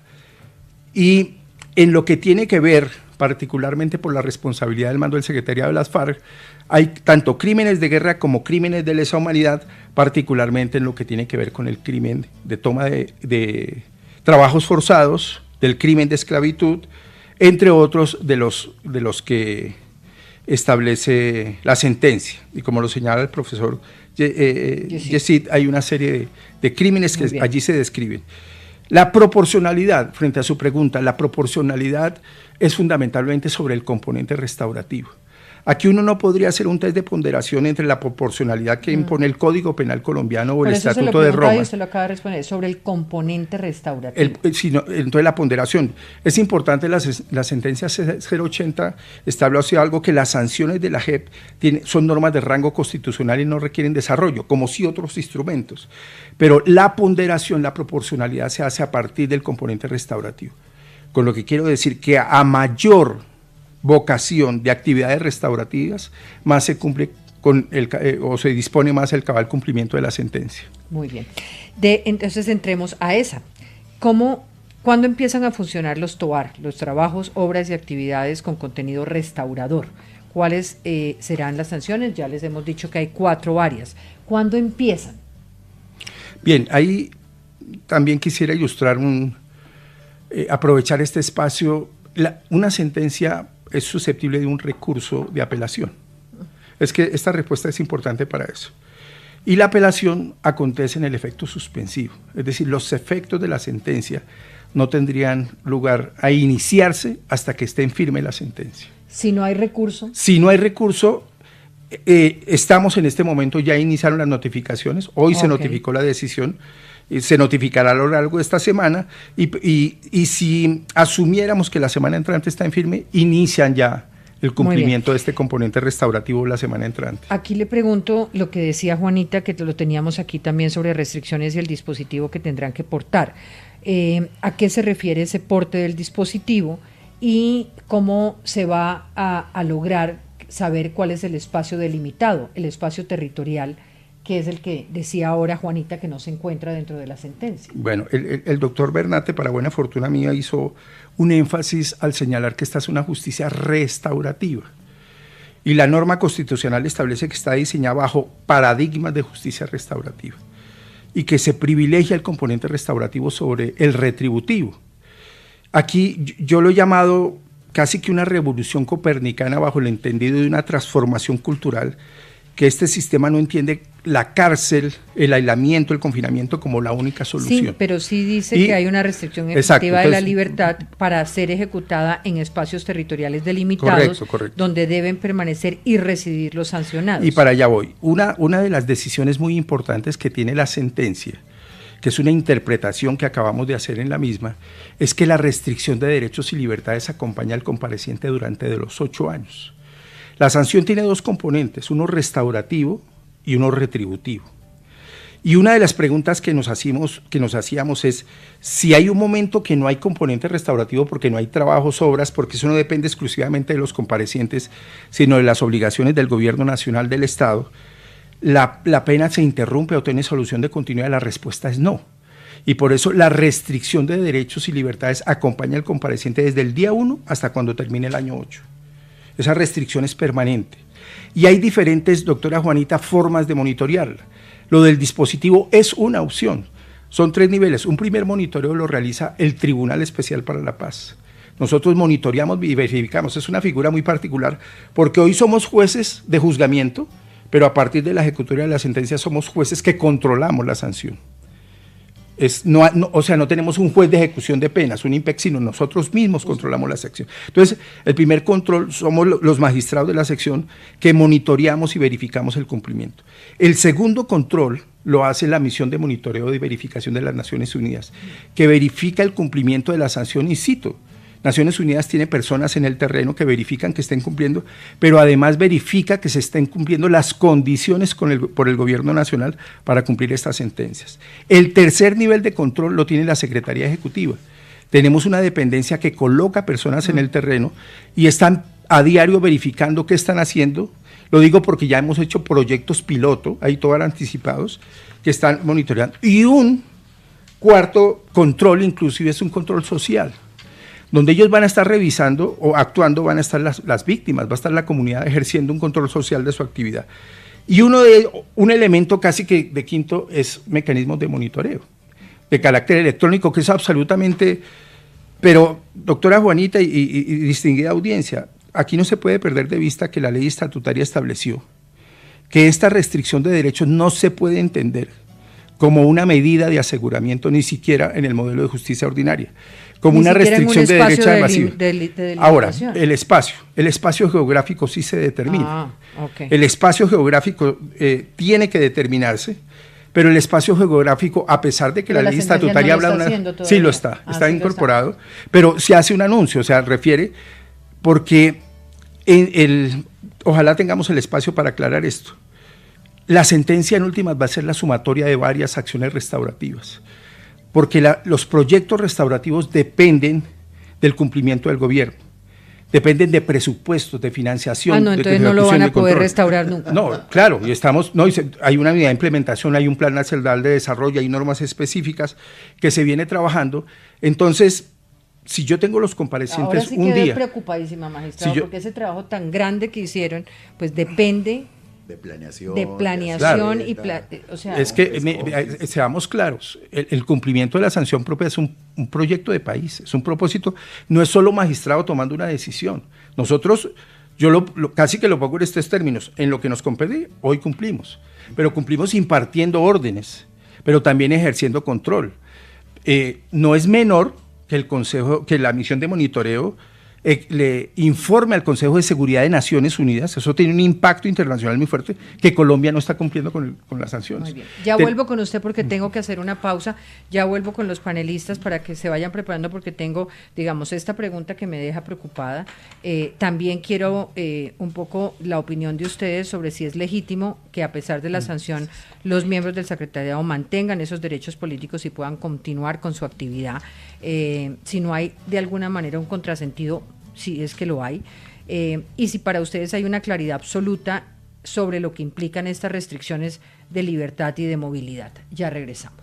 S11: y en lo que tiene que ver particularmente por la responsabilidad del mando del secretariado de las FARC, hay tanto crímenes de guerra como crímenes de lesa humanidad, particularmente en lo que tiene que ver con el crimen de toma de, de trabajos forzados, del crimen de esclavitud, entre otros de los, de los que establece la sentencia. Y como lo señala el profesor eh, Yesid, hay una serie de, de crímenes que allí se describen. La proporcionalidad, frente a su pregunta, la proporcionalidad es fundamentalmente sobre el componente restaurativo. Aquí uno no podría hacer un test de ponderación entre la proporcionalidad que impone el Código Penal colombiano o el Estatuto de Roma.
S2: Y usted lo acaba de responder, sobre el componente restaurativo.
S11: El, el, sino, entonces la ponderación. Es importante, la, la sentencia cero ochenta establece algo, que las sanciones de la J E P tiene, son normas de rango constitucional y no requieren desarrollo, como sí otros instrumentos. Pero la ponderación, la proporcionalidad se hace a partir del componente restaurativo. Con lo que quiero decir que a mayor vocación de actividades restaurativas, más se cumple con el, eh, o se dispone más el cabal cumplimiento de la sentencia.
S2: Muy bien. De, entonces entremos a esa. ¿Cómo, ¿Cuándo empiezan a funcionar los T O A R, los trabajos, obras y actividades con contenido restaurador? ¿Cuáles eh, serán las sanciones? Ya les hemos dicho que hay cuatro áreas. ¿Cuándo empiezan?
S11: Bien, ahí también quisiera ilustrar, un, eh, aprovechar este espacio. La, una sentencia es susceptible de un recurso de apelación. Es que esta respuesta es importante para eso. Y la apelación acontece en el efecto suspensivo, es decir, los efectos de la sentencia no tendrían lugar a iniciarse hasta que esté en firme la sentencia.
S2: Si no hay recurso.
S11: Si no hay recurso, eh, estamos en este momento, ya iniciaron las notificaciones, hoy okay. se notificó la decisión, eh, se notificará a lo largo de esta semana, y, y, y si asumiéramos que la semana entrante está en firme, inician ya el cumplimiento de este componente restaurativo la semana entrante.
S2: Aquí le pregunto lo que decía Juanita, que lo teníamos aquí también sobre restricciones y el dispositivo que tendrán que portar. Eh, ¿A qué se refiere ese porte del dispositivo y cómo se va a, a lograr saber cuál es el espacio delimitado, el espacio territorial, que es el que decía ahora Juanita que no se encuentra dentro de la sentencia?
S11: Bueno, el, el, el doctor Bernate, para buena fortuna mía, hizo un énfasis al señalar que esta es una justicia restaurativa. Y la norma constitucional establece que está diseñada bajo paradigmas de justicia restaurativa y que se privilegia el componente restaurativo sobre el retributivo. Aquí yo lo he llamado casi que una revolución copernicana bajo el entendido de una transformación cultural, que este sistema no entiende la cárcel, el aislamiento, el confinamiento como la única solución.
S2: Sí, pero sí dice y, que hay una restricción efectiva exacto, entonces, de la libertad para ser ejecutada en espacios territoriales delimitados, correcto, correcto. donde deben permanecer y residir los sancionados.
S11: Y para allá voy. Una, una de las decisiones muy importantes que tiene la sentencia, que es una interpretación que acabamos de hacer en la misma, es que la restricción de derechos y libertades acompaña al compareciente durante de los ocho años. La sanción tiene dos componentes, uno restaurativo y uno retributivo. Y una de las preguntas que nos, hacíamos, que nos hacíamos es si hay un momento que no hay componente restaurativo porque no hay trabajos, obras, porque eso no depende exclusivamente de los comparecientes, sino de las obligaciones del gobierno nacional del Estado, la, la pena se interrumpe o tiene solución de continuidad. La respuesta es no. Y por eso la restricción de derechos y libertades acompaña al compareciente desde el día uno hasta cuando termine el año ocho. Esa restricción es permanente. Y hay diferentes, doctora Juanita, formas de monitorearla. Lo del dispositivo es una opción. Son tres niveles. Un primer monitoreo lo realiza el Tribunal Especial para la Paz. Nosotros monitoreamos y verificamos. Es una figura muy particular porque hoy somos jueces de juzgamiento, pero a partir de la ejecutoria de la sentencia somos jueces que controlamos la sanción. Es, no, no, o sea, no tenemos un juez de ejecución de penas, un IMPEC, sino nosotros mismos controlamos la sección. Entonces, el primer control somos los magistrados de la sección que monitoreamos y verificamos el cumplimiento. El segundo control lo hace la misión de monitoreo y verificación de las Naciones Unidas, que verifica el cumplimiento de la sanción in situ. Naciones Unidas tiene personas en el terreno que verifican que estén cumpliendo, pero además verifica que se estén cumpliendo las condiciones con el, por el gobierno nacional para cumplir estas sentencias. El tercer nivel de control lo tiene la Secretaría Ejecutiva. Tenemos una dependencia que coloca personas en el terreno y están a diario verificando qué están haciendo. Lo digo porque ya hemos hecho proyectos piloto, ahí todos anticipados, que están monitoreando. Y un cuarto control inclusive es un control social, donde ellos van a estar revisando o actuando, van a estar las, las víctimas, va a estar la comunidad ejerciendo un control social de su actividad. Y uno de un elemento casi que de quinto es mecanismos de monitoreo, de carácter electrónico, que es absolutamente, pero doctora Juanita y, y, y distinguida audiencia, aquí no se puede perder de vista que la ley estatutaria estableció que esta restricción de derechos no se puede entender como una medida de aseguramiento, ni siquiera en el modelo de justicia ordinaria, como
S2: Ni
S11: una restricción
S2: de
S11: derechos
S2: de
S11: masiva.
S2: De, de, de
S11: Ahora, el espacio, el espacio geográfico sí se determina.
S2: Ah, okay.
S11: El espacio geográfico eh, tiene que determinarse, pero el espacio geográfico, a pesar de que
S2: pero
S11: la,
S2: la
S11: ley estatutaria
S2: no
S11: habla
S2: de
S11: una, sí lo está,
S2: ah,
S11: está
S2: sí
S11: incorporado,
S2: está.
S11: Pero se hace un anuncio, o sea, refiere, porque en el, ojalá tengamos el espacio para aclarar esto. La sentencia en últimas va a ser la sumatoria de varias acciones restaurativas, porque la, los proyectos restaurativos dependen del cumplimiento del gobierno, dependen de presupuestos, de financiación.
S2: Ah, no, entonces
S11: de, de
S2: no lo van a poder
S11: control.
S2: restaurar nunca.
S11: No, claro, y estamos, no, y se, hay una medida de implementación, hay un plan nacional de desarrollo, hay normas específicas que se viene trabajando. Entonces, si yo tengo los comparecientes
S2: Ahora sí
S11: un
S2: quedé
S11: día,
S2: preocupadísima, magistrado,
S11: si yo,
S2: porque ese trabajo tan grande que hicieron, pues depende
S17: de planeación,
S2: de planeación
S11: claro,
S2: y pla o sea,
S11: es que me, me, seamos claros, el, el cumplimiento de la sanción propia es un, un proyecto de país, es un propósito, no es solo magistrado tomando una decisión. Nosotros, yo lo, lo, casi que lo pongo en estos términos, en lo que nos compete, hoy cumplimos, pero cumplimos impartiendo órdenes, pero también ejerciendo control. Eh, no es menor que el Consejo, que la misión de monitoreo Eh, le informe al Consejo de Seguridad de Naciones Unidas, eso tiene un impacto internacional muy fuerte, que Colombia no está cumpliendo con, el, con las sanciones.
S2: Muy bien. Ya
S11: Ten
S2: vuelvo con usted porque tengo que hacer una pausa, ya vuelvo con los panelistas para que se vayan preparando porque tengo, digamos, esta pregunta que me deja preocupada. Eh, también quiero eh, un poco la opinión de ustedes sobre si es legítimo que a pesar de la sanción los miembros del secretariado mantengan esos derechos políticos y puedan continuar con su actividad, eh, si no hay de alguna manera un contrasentido, si es que lo hay, eh, y si para ustedes hay una claridad absoluta sobre lo que implican estas restricciones de libertad y de movilidad. Ya regresamos.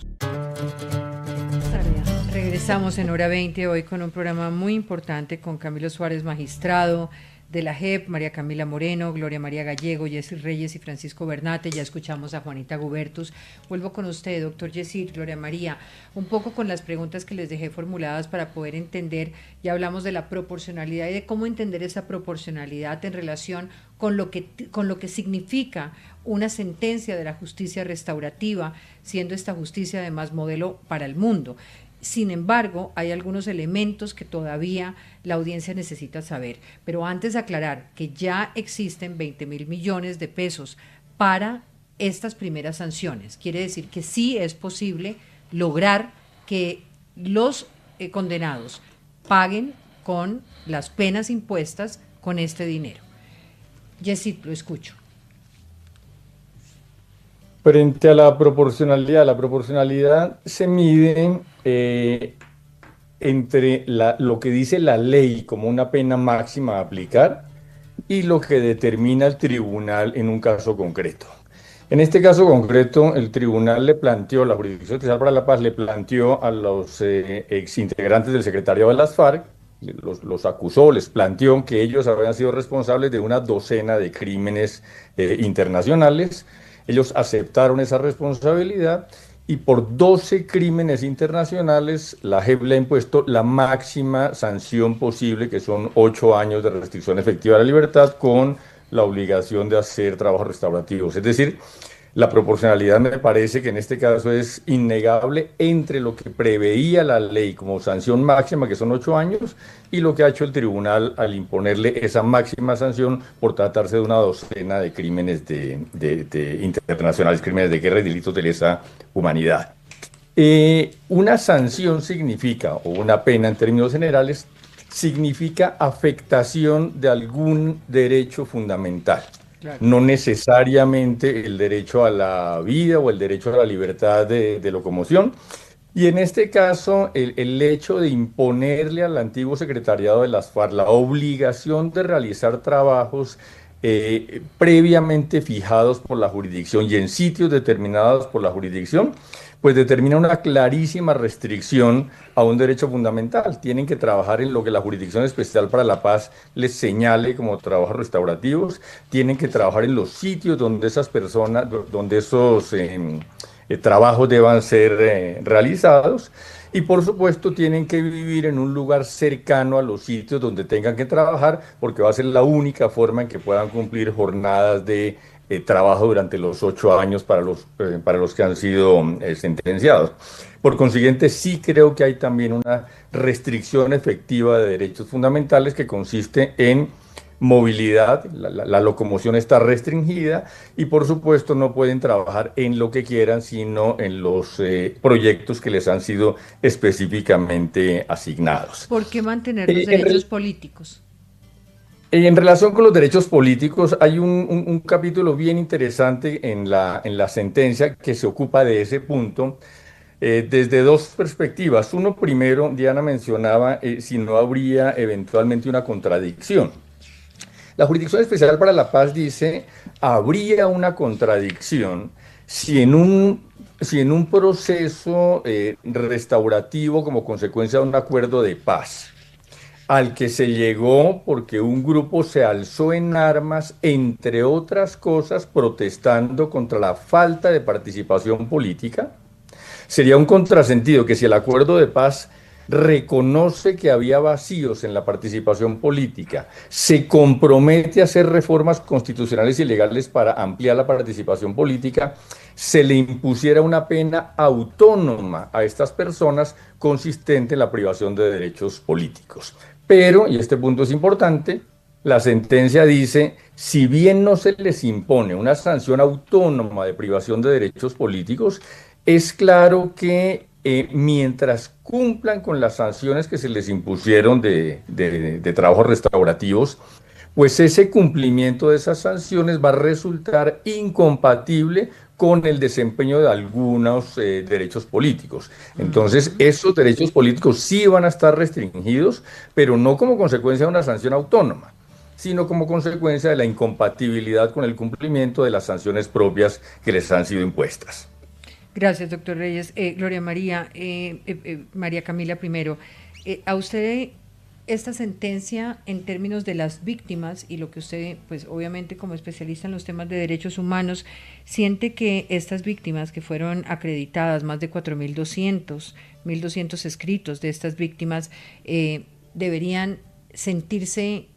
S2: Regresamos en Hora veinte hoy con un programa muy importante con Camilo Suárez, magistrado de la J E P, María Camila Moreno, Gloria María Gallego, Yesir Reyes y Francisco Bernate. Ya escuchamos a Juanita Gubertus. Vuelvo con usted, doctor Yesir, Gloria María, un poco con las preguntas que les dejé formuladas para poder entender. Ya hablamos de la proporcionalidad y de cómo entender esa proporcionalidad en relación con lo que, con lo que significa una sentencia de la justicia restaurativa, siendo esta justicia además modelo para el mundo. Sin embargo, hay algunos elementos que todavía la audiencia necesita saber. Pero antes de aclarar que ya existen veinte mil millones de pesos para estas primeras sanciones. Quiere decir que sí es posible lograr que los eh, condenados paguen con las penas impuestas con este dinero. Yesid, lo escucho.
S14: Frente a la proporcionalidad, la proporcionalidad se mide eh, entre la, lo que dice la ley como una pena máxima a aplicar y lo que determina el tribunal en un caso concreto. En este caso concreto, el tribunal le planteó, la Jurisdicción Especial para la Paz le planteó a los eh, exintegrantes del secretariado de las FARC, los, los acusó, les planteó que ellos habían sido responsables de una docena de crímenes eh, internacionales. Ellos aceptaron esa responsabilidad y por doce crímenes internacionales la J E P le ha impuesto la máxima sanción posible, que son ocho años de restricción efectiva de la libertad con la obligación de hacer trabajos restaurativos. Es decir, La proporcionalidad me parece que en este caso es innegable entre lo que preveía la ley como sanción máxima, que son ocho años, y lo que ha hecho el tribunal al imponerle esa máxima sanción por tratarse de una docena de crímenes de, de, de internacionales, crímenes de guerra y delitos de lesa humanidad. Eh, una sanción significa, o una pena en términos generales, significa afectación de algún derecho fundamental. Claro. No necesariamente el derecho a la vida o el derecho a la libertad de, de locomoción. Y en este caso, el, el hecho de imponerle al antiguo secretariado de las FARC la obligación de realizar trabajos eh, previamente fijados por la jurisdicción y en sitios determinados por la jurisdicción, pues determina una clarísima restricción a un derecho fundamental. Tienen que trabajar en lo que la Jurisdicción Especial para la Paz les señale como trabajos restaurativos, tienen que trabajar en los sitios donde esas personas, donde esos eh, eh, trabajos deban ser eh, realizados, y por supuesto tienen que vivir en un lugar cercano a los sitios donde tengan que trabajar, porque va a ser la única forma en que puedan cumplir jornadas de Eh, trabajo durante los ocho años para los, eh, para los que han sido eh, sentenciados. Por consiguiente, sí creo que hay también una restricción efectiva de derechos fundamentales que consiste en movilidad, la, la, la locomoción está restringida y por supuesto no pueden trabajar en lo que quieran, sino en los eh, proyectos que les han sido específicamente asignados.
S2: ¿Por qué mantener los eh, derechos en... políticos?
S14: En relación con los derechos políticos, hay un, un, un capítulo bien interesante en la, en la sentencia que se ocupa de ese punto eh, desde dos perspectivas. Uno, primero, Diana mencionaba eh, si no habría eventualmente una contradicción. La Jurisdicción Especial para la Paz dice, habría una contradicción si en un, si en un proceso eh, restaurativo como consecuencia de un acuerdo de paz, al que se llegó porque un grupo se alzó en armas, entre otras cosas, protestando contra la falta de participación política. Sería un contrasentido que si el acuerdo de paz reconoce que había vacíos en la participación política, se compromete a hacer reformas constitucionales y legales para ampliar la participación política, se le impusiera una pena autónoma a estas personas consistente en la privación de derechos políticos. Pero, y este punto es importante, la sentencia dice, si bien no se les impone una sanción autónoma de privación de derechos políticos, es claro que eh, mientras cumplan con las sanciones que se les impusieron de, de, de trabajos restaurativos, pues ese cumplimiento de esas sanciones va a resultar incompatible con el desempeño de algunos eh, derechos políticos. Entonces, esos derechos políticos sí van a estar restringidos, pero no como consecuencia de una sanción autónoma, sino como consecuencia de la incompatibilidad con el cumplimiento de las sanciones propias que les han sido impuestas.
S2: Gracias, doctor Reyes. Eh, Gloria María, eh, eh, eh, María Camila primero, eh, a usted esta sentencia en términos de las víctimas y lo que usted, pues obviamente como especialista en los temas de derechos humanos, siente que estas víctimas que fueron acreditadas, más de cuatro mil doscientos escritos de estas víctimas, eh, deberían sentirse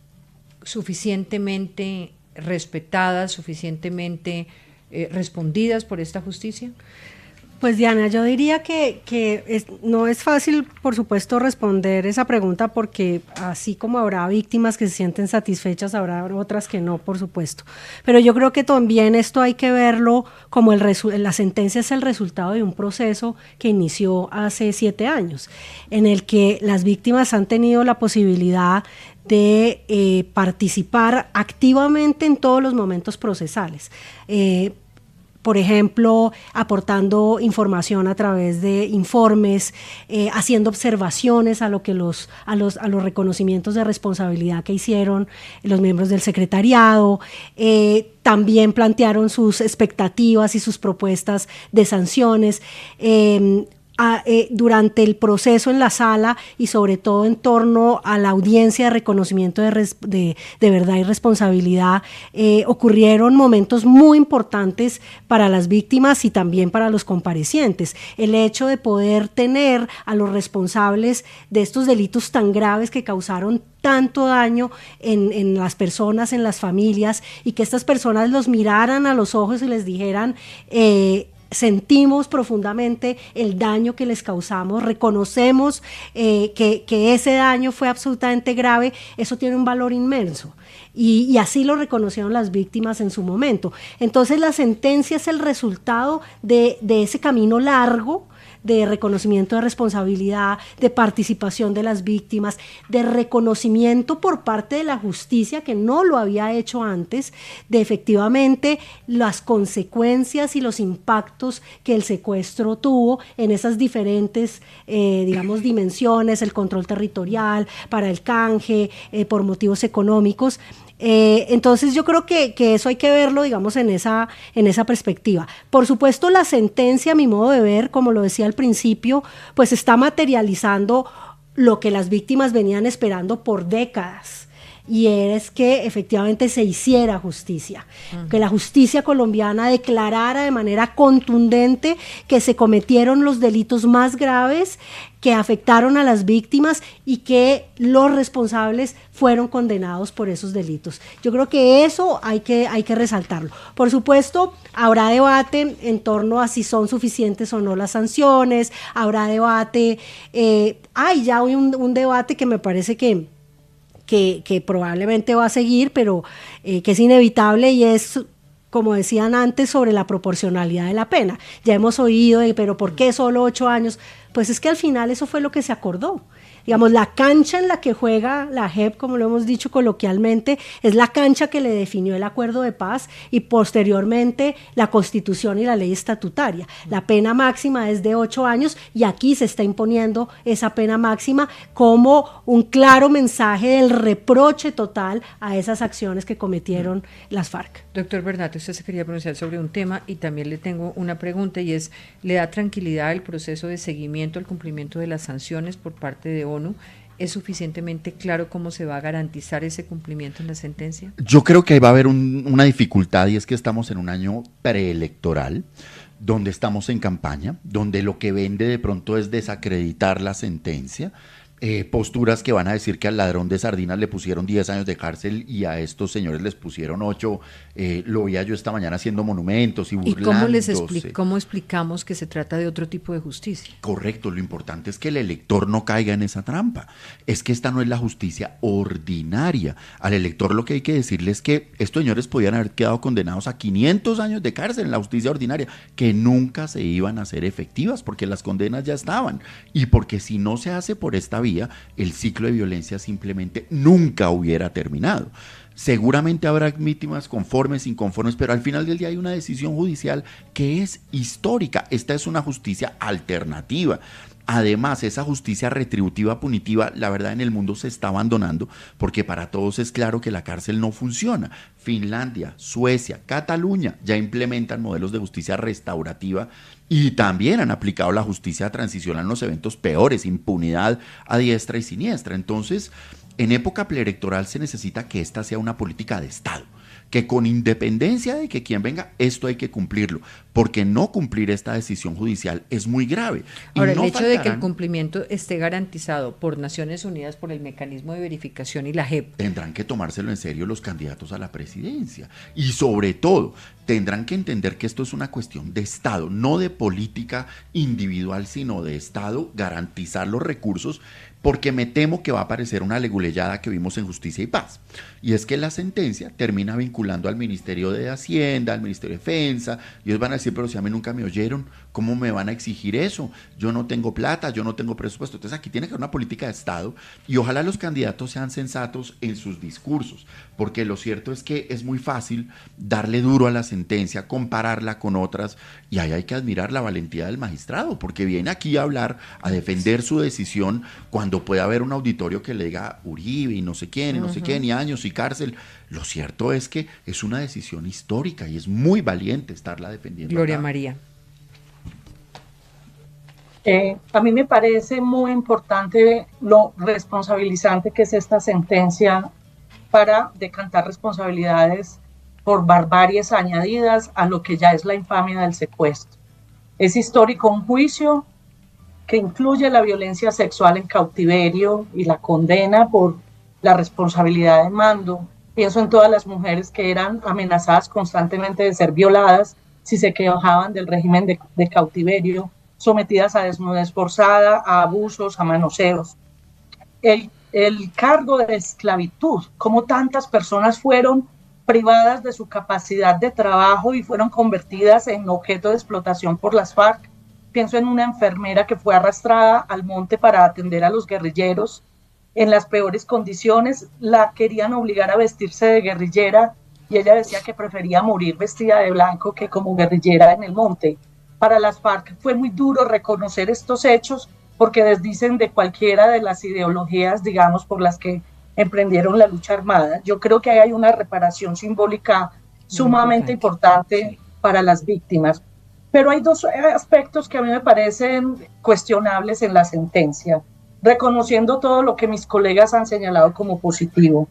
S2: suficientemente respetadas, suficientemente eh, respondidas por esta justicia?
S15: Pues Diana, yo diría que, que es, no es fácil, por supuesto, responder esa pregunta porque así como habrá víctimas que se sienten satisfechas, habrá otras que no, por supuesto. Pero yo creo que también esto hay que verlo como el resu- la sentencia es el resultado de un proceso que inició hace siete años, en el que las víctimas han tenido la posibilidad de eh, participar activamente en todos los momentos procesales. Eh, Por ejemplo, aportando información a través de informes, eh, haciendo observaciones a lo que los, a los, a los reconocimientos de responsabilidad que hicieron los miembros del secretariado. Eh, también plantearon sus expectativas y sus propuestas de sanciones. Eh, A, eh, durante el proceso en la sala y sobre todo en torno a la audiencia de reconocimiento de, res, de, de verdad y responsabilidad, eh, ocurrieron momentos muy importantes para las víctimas y también para los comparecientes. El hecho de poder tener a los responsables de estos delitos tan graves que causaron tanto daño en, en las personas, en las familias, y que estas personas los miraran a los ojos y les dijeran eh, sentimos profundamente el daño que les causamos, reconocemos eh, que, que ese daño fue absolutamente grave, eso tiene un valor inmenso. Y, y así lo reconocieron las víctimas en su momento. Entonces la sentencia es el resultado de, de ese camino largo de reconocimiento de responsabilidad, de participación de las víctimas, de reconocimiento por parte de la justicia, que no lo había hecho antes, de efectivamente las consecuencias y los impactos que el secuestro tuvo en esas diferentes, eh, digamos, dimensiones, el control territorial, para el canje, eh, por motivos económicos. Eh, entonces yo creo que, que eso hay que verlo, digamos, en esa, en esa perspectiva. Por supuesto, la sentencia, a mi modo de ver, como lo decía al principio, pues está materializando lo que las víctimas venían esperando por décadas. Y es que efectivamente se hiciera justicia, uh-huh. que la justicia colombiana declarara de manera contundente que se cometieron los delitos más graves que afectaron a las víctimas y que los responsables fueron condenados por esos delitos. Yo creo que eso hay que, hay que resaltarlo. Por supuesto, habrá debate en torno a si son suficientes o no las sanciones, habrá debate, eh, hay ya un, un debate que me parece que Que, que probablemente va a seguir, pero eh, que es inevitable, y es, como decían antes, sobre la proporcionalidad de la pena. Ya hemos oído, de, pero ¿por qué solo ocho años? Pues es que al final eso fue lo que se acordó. Digamos, la cancha en la que juega la J E P, como lo hemos dicho coloquialmente, es la cancha que le definió el acuerdo de paz y posteriormente la Constitución y la ley estatutaria. La pena máxima es de ocho años y aquí se está imponiendo esa pena máxima como un claro mensaje del reproche total a esas acciones que cometieron las FARC.
S2: Doctor Bernat, usted se quería pronunciar sobre un tema y también le tengo una pregunta, y es, ¿le da tranquilidad el proceso de seguimiento al cumplimiento de las sanciones por parte de ONU? ¿Es suficientemente claro cómo se va a garantizar ese cumplimiento en la sentencia?
S13: Yo creo que va a haber un, una dificultad, y es que estamos en un año preelectoral, donde estamos en campaña, donde lo que vende de pronto es desacreditar la sentencia. Eh, posturas que van a decir que al ladrón de sardinas le pusieron diez años de cárcel y a estos señores les pusieron ocho. Eh, lo veía yo esta mañana haciendo monumentos y burlándose.
S2: ¿Y cómo les expli- cómo explicamos que se trata de otro tipo de justicia?
S13: Correcto, lo importante es que el elector no caiga en esa trampa. Es que esta no es la justicia ordinaria. Al elector lo que hay que decirle es que estos señores podían haber quedado condenados a quinientos años de cárcel en la justicia ordinaria, que nunca se iban a hacer efectivas porque las condenas ya estaban, y porque si no se hace por esta vía, el ciclo de violencia simplemente nunca hubiera terminado. Seguramente habrá víctimas conformes, inconformes, pero al final del día hay una decisión judicial que es histórica. Esta es una justicia alternativa. Además, esa justicia retributiva punitiva, la verdad, en el mundo se está abandonando, porque para todos es claro que la cárcel no funciona. Finlandia, Suecia, Cataluña ya implementan modelos de justicia restaurativa y también han aplicado la justicia transicional en los eventos peores, impunidad a diestra y siniestra. Entonces, en época preelectoral se necesita que esta sea una política de Estado, que con independencia de que quien venga, esto hay que cumplirlo, porque no cumplir esta decisión judicial es muy grave. Y
S2: Ahora,
S13: no
S2: el hecho
S13: faltarán,
S2: de que el cumplimiento esté garantizado por Naciones Unidas, por el mecanismo de verificación y la J E P.
S13: Tendrán que tomárselo en serio los candidatos a la presidencia, y sobre todo tendrán que entender que esto es una cuestión de Estado, no de política individual, sino de Estado, garantizar los recursos, porque me temo que va a aparecer una leguleyada que vimos en Justicia y Paz, y es que la sentencia termina vinculando al Ministerio de Hacienda, al Ministerio de Defensa, y ellos van a decir, pero si a mí nunca me oyeron, ¿cómo me van a exigir eso? Yo no tengo plata, yo no tengo presupuesto. Entonces aquí tiene que haber una política de Estado, y ojalá los candidatos sean sensatos en sus discursos, porque lo cierto es que es muy fácil darle duro a la sentencia, compararla con otras, y ahí hay que admirar la valentía del magistrado, porque viene aquí a hablar, a defender su decisión, cuando puede haber un auditorio que le diga Uribe y no sé quién, y no uh-huh. sé quién, y años y cárcel. Lo cierto es que es una decisión histórica y es muy valiente estarla defendiendo.
S2: Gloria
S13: acá.
S2: María.
S12: Eh, a mí me parece muy importante lo responsabilizante que es esta sentencia para decantar responsabilidades por barbaries añadidas a lo que ya es la infamia del secuestro. Es histórico un juicio que incluye la violencia sexual en cautiverio y la condena por la responsabilidad de mando. Pienso en todas las mujeres que eran amenazadas constantemente de ser violadas si se quejaban del régimen de, de cautiverio, sometidas a desnudez forzada, a abusos, a manoseos. El, el cargo de esclavitud, cómo tantas personas fueron privadas de su capacidad de trabajo y fueron convertidas en objeto de explotación por las FARC. Pienso en una enfermera que fue arrastrada al monte para atender a los guerrilleros en las peores condiciones, la querían obligar a vestirse de guerrillera y ella decía que prefería morir vestida de blanco que como guerrillera en el monte. Para las FARC fue muy duro reconocer estos hechos porque desdicen de cualquiera de las ideologías, digamos, por las que emprendieron la lucha armada. Yo creo que hay una reparación simbólica sumamente importante para las víctimas. Pero hay dos aspectos que a mí me parecen cuestionables en la sentencia, reconociendo todo lo que mis colegas han señalado como positivo.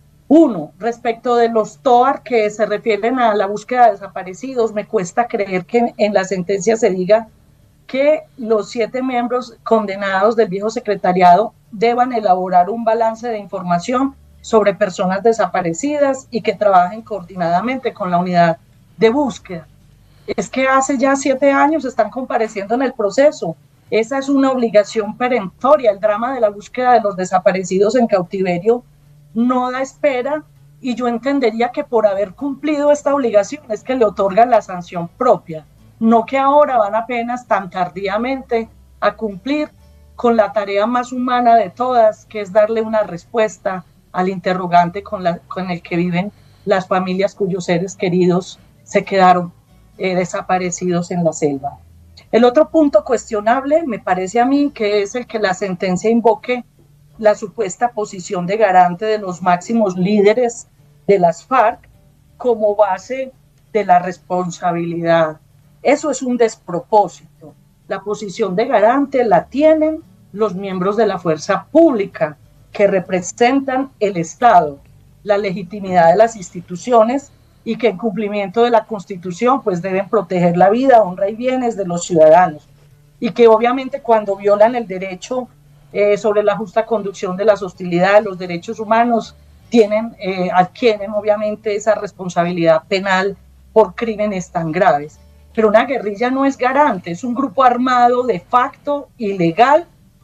S12: Uno, respecto de los T O A R que se refieren a la búsqueda de desaparecidos, me cuesta creer que en la sentencia se diga que los siete miembros condenados del viejo secretariado deban elaborar un balance de información sobre personas desaparecidas y que trabajen coordinadamente con la unidad de búsqueda. Es que hace ya siete años están compareciendo en el proceso. Esa es una obligación perentoria. El drama de la búsqueda de los desaparecidos en cautiverio no da espera y yo entendería que por haber cumplido esta obligación es que le otorgan la sanción propia, no que ahora van apenas tan tardíamente a cumplir con la tarea más humana de todas, que es darle una respuesta al interrogante con, la, con el que viven las familias cuyos seres queridos se quedaron eh, desaparecidos en la selva. El otro punto cuestionable me parece a mí que es el que la sentencia invoque la supuesta posición de garante de los máximos líderes de las FARC como base de la responsabilidad. Eso es un despropósito. La posición de garante la tienen los miembros de la fuerza pública que representan el Estado, la legitimidad de las instituciones y que en cumplimiento de la Constitución pues deben proteger la vida, honra y bienes de los ciudadanos y que obviamente cuando violan el derecho eh, sobre la justa conducción de las hostilidades, los derechos humanos, tienen, eh, adquieren obviamente esa responsabilidad penal por crímenes tan graves. Pero una guerrilla no es garante, es un grupo armado de facto ilegal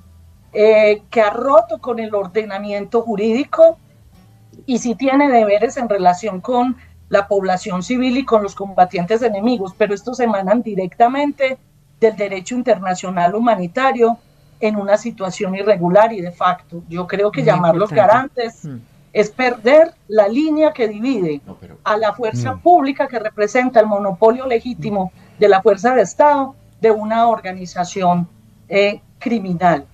S12: eh, que ha roto con el ordenamiento jurídico y sí tiene deberes en relación con la población civil y con los combatientes enemigos, pero estos emanan directamente del derecho internacional humanitario en una situación irregular y de facto. Yo creo que Muy llamarlos importante. garantes mm. es perder la línea que divide no, pero, a la fuerza mm. pública que representa el monopolio legítimo de la fuerza de Estado de una organización eh, criminal.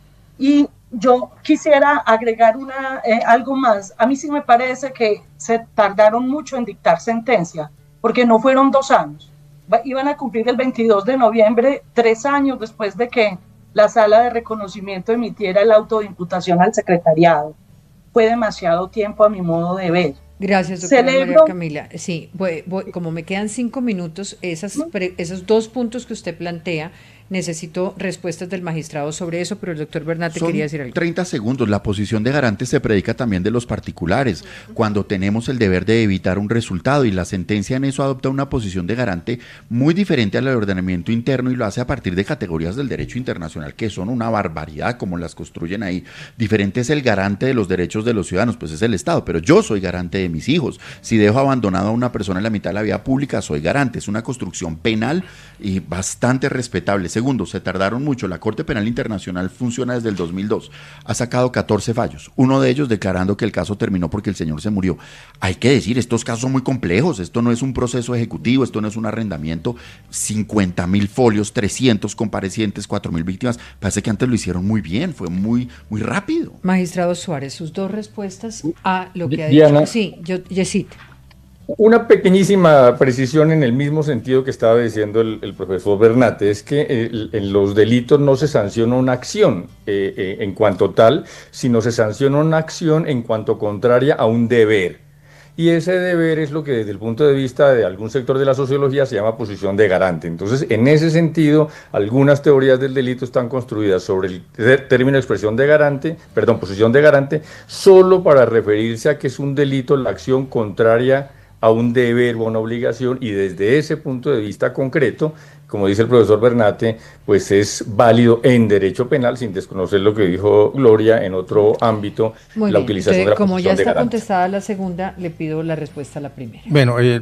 S12: Y yo quisiera agregar una, eh, algo más. A mí sí me parece que se tardaron mucho en dictar sentencia, porque no fueron dos años. Iban a cumplir el veintidós de noviembre, tres años después de que la sala de reconocimiento emitiera el auto de imputación al secretariado. Fue demasiado tiempo a mi modo de ver.
S2: Gracias, doctora Celebro. María Camila. Sí, voy, voy, como me quedan cinco minutos, esas, pre, esos dos puntos que usted plantea, necesito respuestas del magistrado sobre eso, pero el doctor Bernat
S13: Son
S2: quería decir algo.
S13: treinta segundos. La posición de garante se predica también de los particulares, cuando tenemos el deber de evitar un resultado, y la sentencia en eso adopta una posición de garante muy diferente al ordenamiento interno y lo hace a partir de categorías del derecho internacional que son una barbaridad como las construyen ahí. Diferente es el garante de los derechos de los ciudadanos, pues es el Estado, pero yo soy garante de mis hijos. Si dejo abandonado a una persona en la mitad de la vía pública, soy garante. Es una construcción penal y bastante respetable. Segundo, se tardaron mucho. La Corte Penal Internacional funciona desde el dos mil dos. Ha sacado catorce fallos. Uno de ellos declarando que el caso terminó porque el señor se murió. Hay que decir, estos casos son muy complejos. Esto no es un proceso ejecutivo, esto no es un arrendamiento. cincuenta mil folios, trescientos comparecientes, cuatro mil víctimas. Parece que antes lo hicieron muy bien, fue muy, muy rápido.
S2: Magistrado Suárez, sus dos respuestas a lo que ha
S14: Diana,
S2: dicho. Sí, yo, Yesid.
S14: Una pequeñísima precisión en el mismo sentido que estaba diciendo el, el profesor Bernate, es que el, en los delitos no se sanciona una acción eh, eh, en cuanto tal, sino se sanciona una acción en cuanto contraria a un deber. Y ese deber es lo que desde el punto de vista de algún sector de la sociología se llama posición de garante. Entonces, en ese sentido, algunas teorías del delito están construidas sobre el término de expresión de garante, perdón, posición de garante, solo para referirse a que es un delito la acción contraria a un deber o una obligación, y desde ese punto de vista concreto, como dice el profesor Bernate, pues es válido en derecho penal, sin desconocer lo que dijo Gloria en otro ámbito,
S2: Muy
S14: la
S2: bien.
S14: utilización
S2: Entonces,
S14: de la
S2: como
S14: posición
S2: ya
S14: de
S2: está
S14: garante.
S2: contestada la segunda, le pido la respuesta a la primera.
S11: Bueno, eh,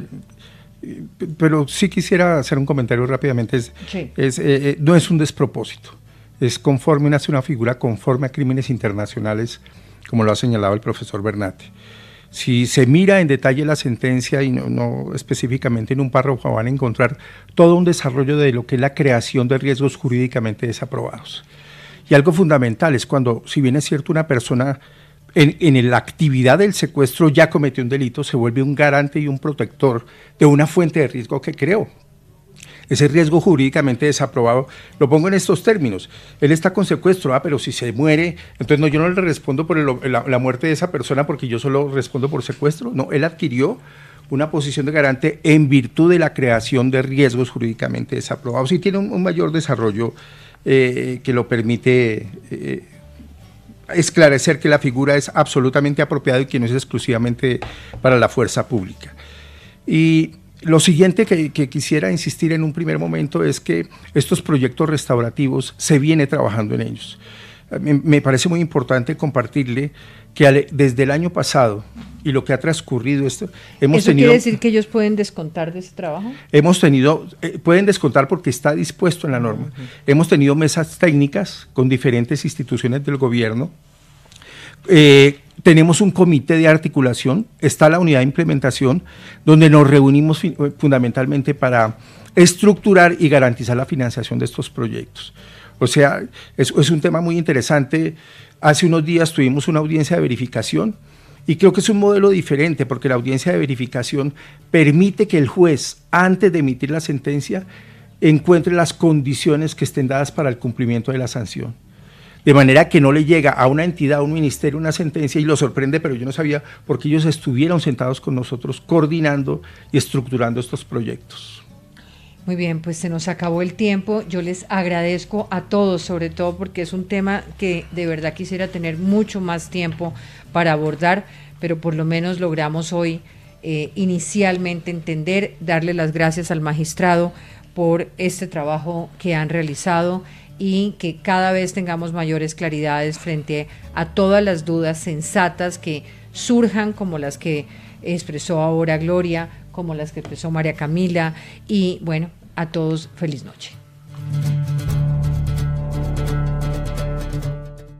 S11: pero sí quisiera hacer un comentario rápidamente. Es,
S2: Sí.
S11: es, eh, no es un despropósito, es conforme, nace una figura conforme a crímenes internacionales, como lo ha señalado el profesor Bernate. Si se mira en detalle la sentencia y no, no específicamente en un párrafo, van a encontrar todo un desarrollo de lo que es la creación de riesgos jurídicamente desaprobados. Y algo fundamental es cuando, si bien es cierto, una persona en, en la actividad del secuestro ya cometió un delito, se vuelve un garante y un protector de una fuente de riesgo que creó. Ese riesgo jurídicamente desaprobado, lo pongo en estos términos: él está con secuestro, ah, pero si se muere, entonces no, yo no le respondo por el, la, la muerte de esa persona porque yo solo respondo por secuestro. No, él adquirió una posición de garante en virtud de la creación de riesgos jurídicamente desaprobados y tiene un, un mayor desarrollo eh, que lo permite eh, esclarecer que la figura es absolutamente apropiada y que no es exclusivamente para la fuerza pública. Y lo siguiente que, que quisiera insistir en un primer momento es que estos proyectos restaurativos se viene trabajando en ellos. Me, me parece muy importante compartirle que ale, desde el año pasado y lo que ha transcurrido esto, hemos
S2: ¿Eso
S11: tenido...
S2: quiere decir que ellos pueden descontar de ese trabajo?
S11: Hemos tenido, eh, pueden descontar porque está dispuesto en la norma. Uh-huh. Hemos tenido mesas técnicas con diferentes instituciones del gobierno. Eh, tenemos un comité de articulación, está la unidad de implementación, donde nos reunimos fundamentalmente para estructurar y garantizar la financiación de estos proyectos. O sea, es, es un tema muy interesante. Hace unos días tuvimos una audiencia de verificación y creo que es un modelo diferente porque la audiencia de verificación permite que el juez, antes de emitir la sentencia, encuentre las condiciones que estén dadas para el cumplimiento de la sanción. De manera que no le llega a una entidad, a un ministerio, una sentencia y lo sorprende, pero yo no sabía, porque ellos estuvieron sentados con nosotros coordinando y estructurando estos proyectos.
S2: Muy bien, pues se nos acabó el tiempo. Yo les agradezco a todos, sobre todo porque es un tema que de verdad quisiera tener mucho más tiempo para abordar, pero por lo menos logramos hoy eh, inicialmente entender, darle las gracias al magistrado por este trabajo que han realizado y que cada vez tengamos mayores claridades frente a todas las dudas sensatas que surjan, como las que expresó ahora Gloria, como las que expresó María Camila, y bueno, a todos feliz noche.